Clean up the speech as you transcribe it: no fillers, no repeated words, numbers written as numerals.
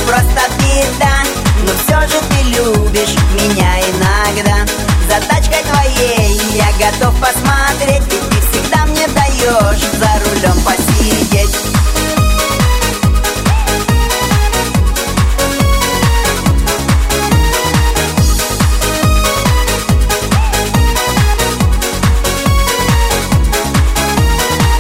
просто беда, но все же ты любишь меня иначе.